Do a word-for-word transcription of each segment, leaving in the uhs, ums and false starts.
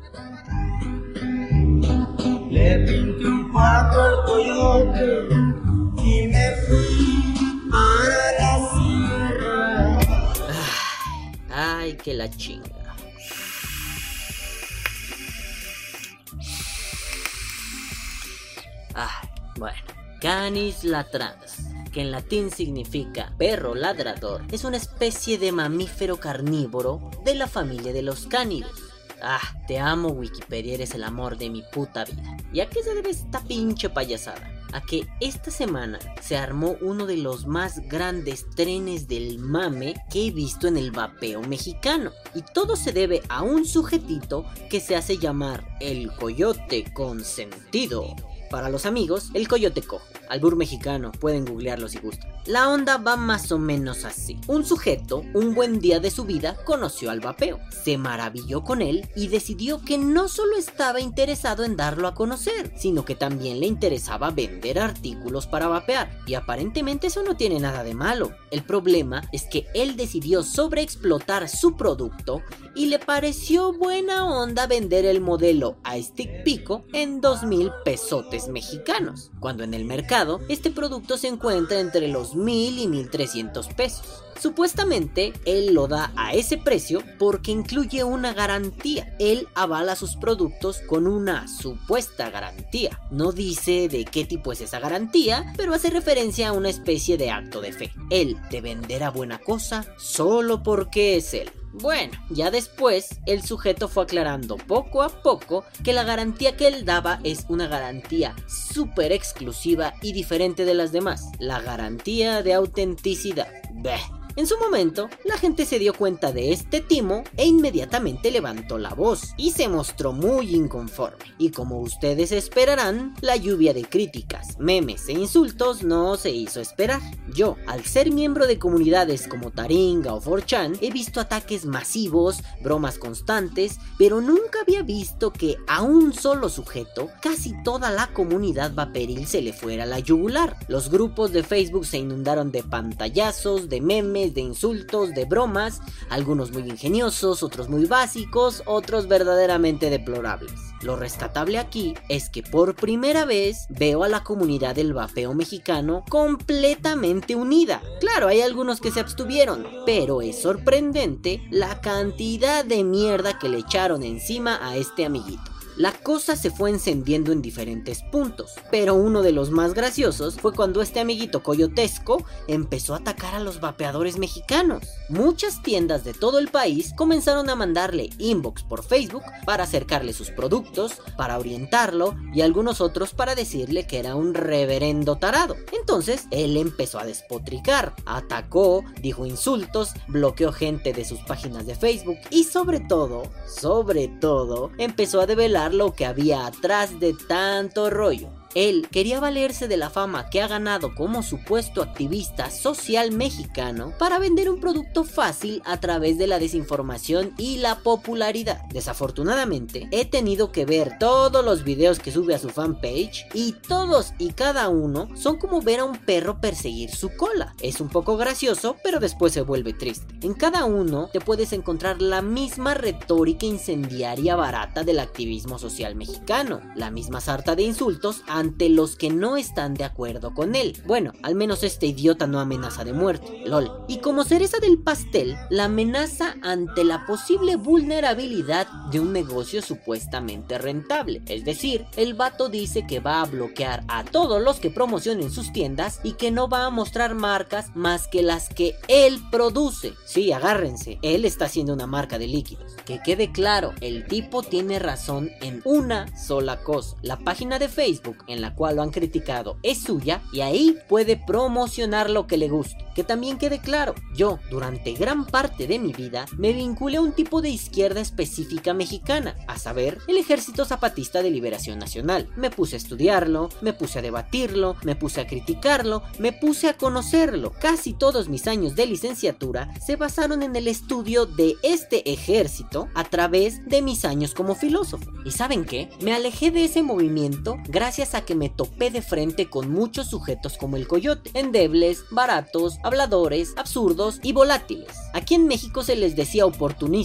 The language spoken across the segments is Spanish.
Le pinté un pato al coyote y me fui para la sierra. Ay, que la chinga. Ay, bueno. Canis latrans, que en latín significa perro ladrador, es una especie de mamífero carnívoro de la familia de los cánidos. Ah, te amo Wikipedia, eres el amor de mi puta vida. ¿Y a qué se debe esta pinche payasada? A que esta semana se armó uno de los más grandes trenes del mame que he visto en el vapeo mexicano. Y todo se debe a un sujetito que se hace llamar el coyote consentido. Para los amigos, el coyote cojo, albur mexicano, pueden googlearlo si gustan. La onda va más o menos así. Un sujeto, un buen día de su vida, conoció al vapeo, se maravilló con él y decidió que no solo estaba interesado en darlo a conocer, sino que también le interesaba vender artículos para vapear. Y aparentemente eso no tiene nada de malo. El problema es que él decidió sobreexplotar su producto y le pareció buena onda vender el modelo a Stick Pico en dos mil pesotes mexicanos, cuando en el mercado este producto se encuentra entre los mil y mil trescientos pesos. Supuestamente él lo da a ese precio porque incluye una garantía. Él avala sus productos con una supuesta garantía. No dice de qué tipo es esa garantía, pero hace referencia a una especie de acto de fe. Él te venderá buena cosa solo porque es él. Bueno, ya después el sujeto fue aclarando poco a poco que la garantía que él daba es una garantía súper exclusiva y diferente de las demás, la garantía de autenticidad. Bleh. En su momento, la gente se dio cuenta de este timo e inmediatamente levantó la voz y se mostró muy inconforme. Y como ustedes esperarán, la lluvia de críticas, memes e insultos no se hizo esperar. Yo, al ser miembro de comunidades como Taringa o cuatro chan, he visto ataques masivos, bromas constantes, pero nunca había visto que a un solo sujeto, casi toda la comunidad vaporil se le fuera la yugular. Los grupos de Facebook se inundaron de pantallazos, de memes, de insultos, de bromas, algunos muy ingeniosos, otros muy básicos, otros verdaderamente deplorables. Lo rescatable aquí es que por primera vez veo a la comunidad del vapeo mexicano completamente unida. Claro, hay algunos que se abstuvieron, pero es sorprendente la cantidad de mierda que le echaron encima a este amiguito. La cosa se fue encendiendo en diferentes puntos, pero uno de los más graciosos fue cuando este amiguito coyotesco empezó a atacar a los vapeadores mexicanos. Muchas tiendas de todo el país comenzaron a mandarle inbox por Facebook para acercarle sus productos, para orientarlo y algunos otros para decirle que era un reverendo tarado. Entonces él empezó a despotricar, atacó, dijo insultos, bloqueó gente de sus páginas de Facebook y sobre todo, sobre todo, empezó a develar lo que había atrás de tanto rollo. Él quería valerse de la fama que ha ganado como supuesto activista social mexicano para vender un producto fácil a través de la desinformación y la popularidad. Desafortunadamente, he tenido que ver todos los videos que sube a su fanpage y todos y cada uno son como ver a un perro perseguir su cola. Es un poco gracioso, pero después se vuelve triste. En cada uno te puedes encontrar la misma retórica incendiaria barata del activismo social mexicano, la misma sarta de insultos a ante los que no están de acuerdo con él. Bueno, al menos este idiota no amenaza de muerte, lol. Y como cereza del pastel, la amenaza ante la posible vulnerabilidad de un negocio supuestamente rentable. Es decir, el vato dice que va a bloquear a todos los que promocionen sus tiendas y que no va a mostrar marcas más que las que él produce. Sí, agárrense, él está haciendo una marca de líquidos. Que quede claro, el tipo tiene razón en una sola cosa. La página de Facebook en la cual lo han criticado es suya y ahí puede promocionar lo que le guste. Que también quede claro, yo durante gran parte de mi vida me vinculé a un tipo de izquierda específica mexicana, a saber, el Ejército Zapatista de Liberación Nacional. Me puse a estudiarlo, me puse a debatirlo, me puse a criticarlo, me puse a conocerlo. Casi todos mis años de licenciatura se basaron en el estudio de este ejército a través de mis años como filósofo. ¿Y saben qué? Me alejé de ese movimiento gracias a que me topé de frente con muchos sujetos como el coyote, endebles, baratos, habladores, absurdos y volátiles. Aquí en México se les decía oportunistas.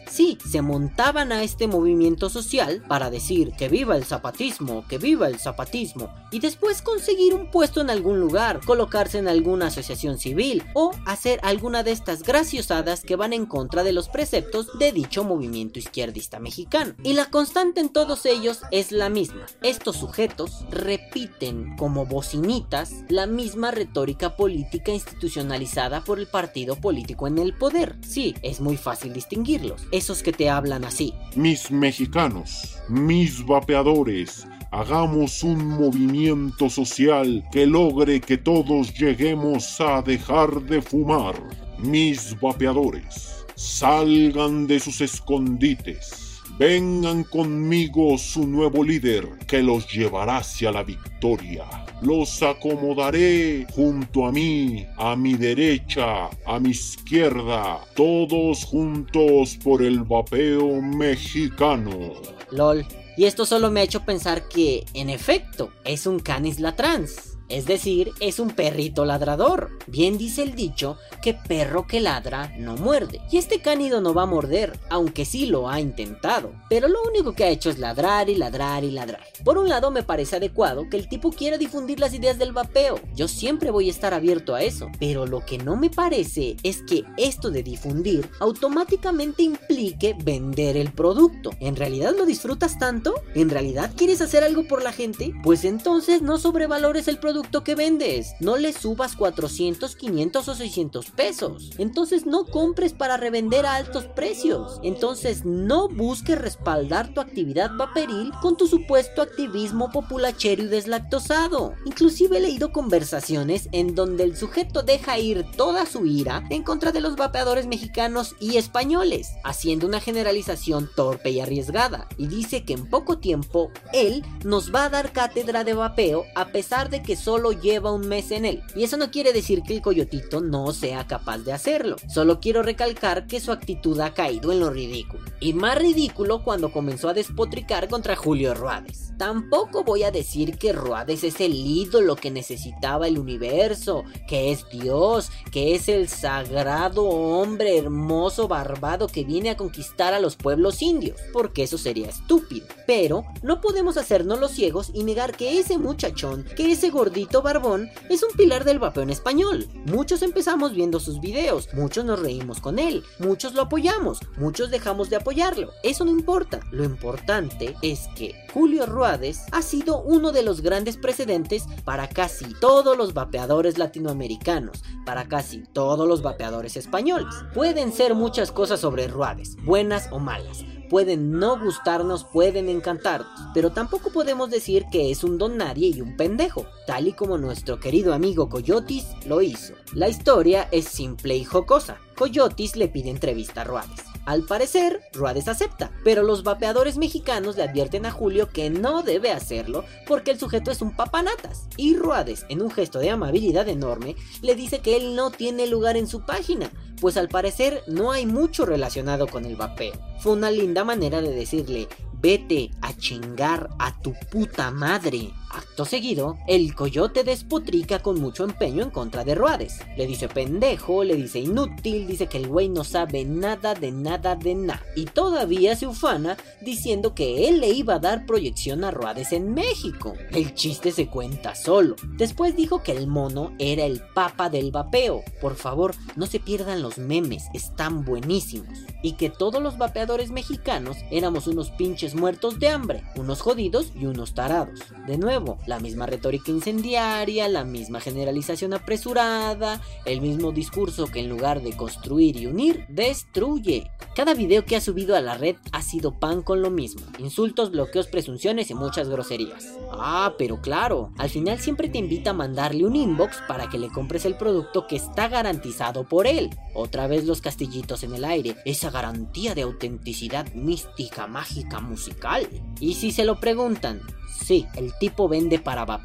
Sí, se montaban a este movimiento social para decir que viva el zapatismo, que viva el zapatismo, y después conseguir un puesto en algún lugar, colocarse en alguna asociación civil o hacer alguna de estas graciosadas que van en contra de los preceptos de dicho movimiento izquierdista mexicano. Y la constante en todos ellos es la misma. Estos sujetos repiten como bocinitas la misma retórica política institucionalizada por el partido político en el poder. Sí, es muy fácil distinguirlos. Esos que te hablan así: mis mexicanos, mis vapeadores, hagamos un movimiento social que logre que todos lleguemos a dejar de fumar. Mis vapeadores, salgan de sus escondites. Vengan conmigo su nuevo líder, que los llevará hacia la victoria. Los acomodaré junto a mí, a mi derecha, a mi izquierda, todos juntos por el vapeo mexicano. LOL. Y esto solo me ha hecho pensar que, en efecto, es un canis latrans. Es decir, es un perrito ladrador. Bien dice el dicho que perro que ladra no muerde. Y este cánido no va a morder, aunque sí lo ha intentado. Pero lo único que ha hecho es ladrar y ladrar y ladrar. Por un lado me parece adecuado que el tipo quiera difundir las ideas del vapeo. Yo siempre voy a estar abierto a eso. Pero lo que no me parece es que esto de difundir automáticamente implique vender el producto. ¿En realidad lo disfrutas tanto? ¿En realidad quieres hacer algo por la gente? Pues entonces no sobrevalores el producto que vendes, no le subas cuatrocientos, quinientos o seiscientos pesos. Entonces no compres para revender a altos precios. Entonces no busques respaldar tu actividad vaporil con tu supuesto activismo populachero y deslactosado. Inclusive he leído conversaciones en donde el sujeto deja ir toda su ira en contra de los vapeadores mexicanos y españoles, haciendo una generalización torpe y arriesgada, y dice que en poco tiempo él nos va a dar cátedra de vapeo a pesar de que solo lleva un mes en él. Y eso no quiere decir que el coyotito no sea capaz de hacerlo. Solo quiero recalcar que su actitud ha caído en lo ridículo. Y más ridículo cuando comenzó a despotricar contra Julio Ruades. Tampoco voy a decir que Ruades es el ídolo que necesitaba el universo, que es Dios, que es el sagrado hombre hermoso barbado que viene a conquistar a los pueblos indios, porque eso sería estúpido. Pero no podemos hacernos los ciegos y negar que ese muchachón, que ese gordito barbón, es un pilar del vapeo en español. Muchos empezamos viendo sus videos, muchos nos reímos con él, muchos lo apoyamos, muchos dejamos de apoyarlo. Eso no importa, lo importante es que Julio Ruades ha sido uno de los grandes precedentes para casi todos los vapeadores latinoamericanos, para casi todos los vapeadores españoles. Pueden ser muchas cosas sobre Ruades, buenas o malas. Pueden no gustarnos, pueden encantarnos, pero tampoco podemos decir que es un don nadie y un pendejo, tal y como nuestro querido amigo Coyotis lo hizo. La historia es simple y jocosa. Coyotis le pide entrevista a Ruades. Al parecer, Ruades acepta, pero los vapeadores mexicanos le advierten a Julio que no debe hacerlo porque el sujeto es un papanatas. Y Ruades, en un gesto de amabilidad enorme, le dice que él no tiene lugar en su página, pues al parecer no hay mucho relacionado con el vapeo. Fue una linda manera de decirle: vete a chingar a tu puta madre. Acto seguido, el coyote despotrica con mucho empeño en contra de Ruades. Le dice pendejo, le dice inútil, dice que el güey no sabe nada de nada de nada. Y todavía se ufana diciendo que él le iba a dar proyección a Ruades en México. El chiste se cuenta solo. Después dijo que el mono era el papa del vapeo. Por favor, no se pierdan los memes, están buenísimos. Y que todos los vapeadores mexicanos éramos unos pinches muertos de hambre, unos jodidos y unos tarados. De nuevo, la misma retórica incendiaria, la misma generalización apresurada, el mismo discurso que en lugar de construir y unir, destruye. Cada video que ha subido a la red ha sido pan con lo mismo: insultos, bloqueos, presunciones y muchas groserías. Ah, pero claro, al final siempre te invita a mandarle un inbox para que le compres el producto que está garantizado por él. Otra vez los castillitos en el aire, esa garantía de autenticidad mística, mágica, musical. Y si se lo preguntan, sí, el tipo vende para vapear.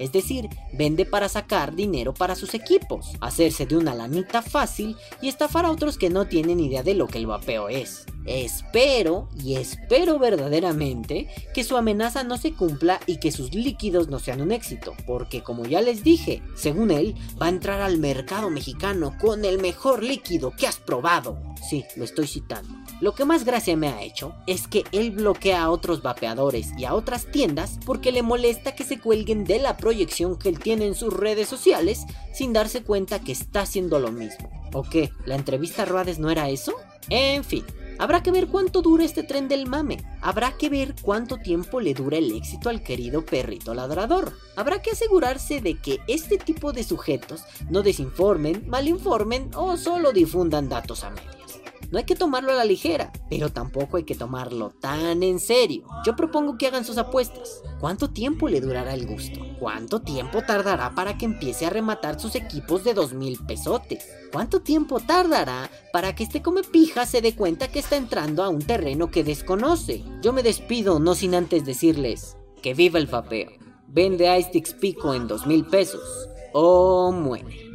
Es decir, vende para sacar dinero para sus equipos, hacerse de una lanita fácil y estafar a otros que no tienen idea de lo que el vapeo es. Espero, y espero verdaderamente, que su amenaza no se cumpla y que sus líquidos no sean un éxito, porque como ya les dije, según él, va a entrar al mercado mexicano con el mejor líquido que has probado. Sí, lo estoy citando. Lo que más gracia me ha hecho es que él bloquea a otros vapeadores y a otras tiendas porque le molesta que se cuelguen de la proyección que él tiene en sus redes sociales sin darse cuenta que está haciendo lo mismo. ¿O qué? ¿La entrevista a Ruades no era eso? En fin. Habrá que ver cuánto dura este tren del mame. Habrá que ver cuánto tiempo le dura el éxito al querido perrito ladrador. Habrá que asegurarse de que este tipo de sujetos no desinformen, malinformen o solo difundan datos a medias. No hay que tomarlo a la ligera, pero tampoco hay que tomarlo tan en serio. Yo propongo que hagan sus apuestas. ¿Cuánto tiempo le durará el gusto? ¿Cuánto tiempo tardará para que empiece a rematar sus equipos de dos mil pesotes? ¿Cuánto tiempo tardará para que este comepija se dé cuenta que está entrando a un terreno que desconoce? Yo me despido no sin antes decirles que viva el vapeo. Vende iSticks Pico en dos mil pesos o muere.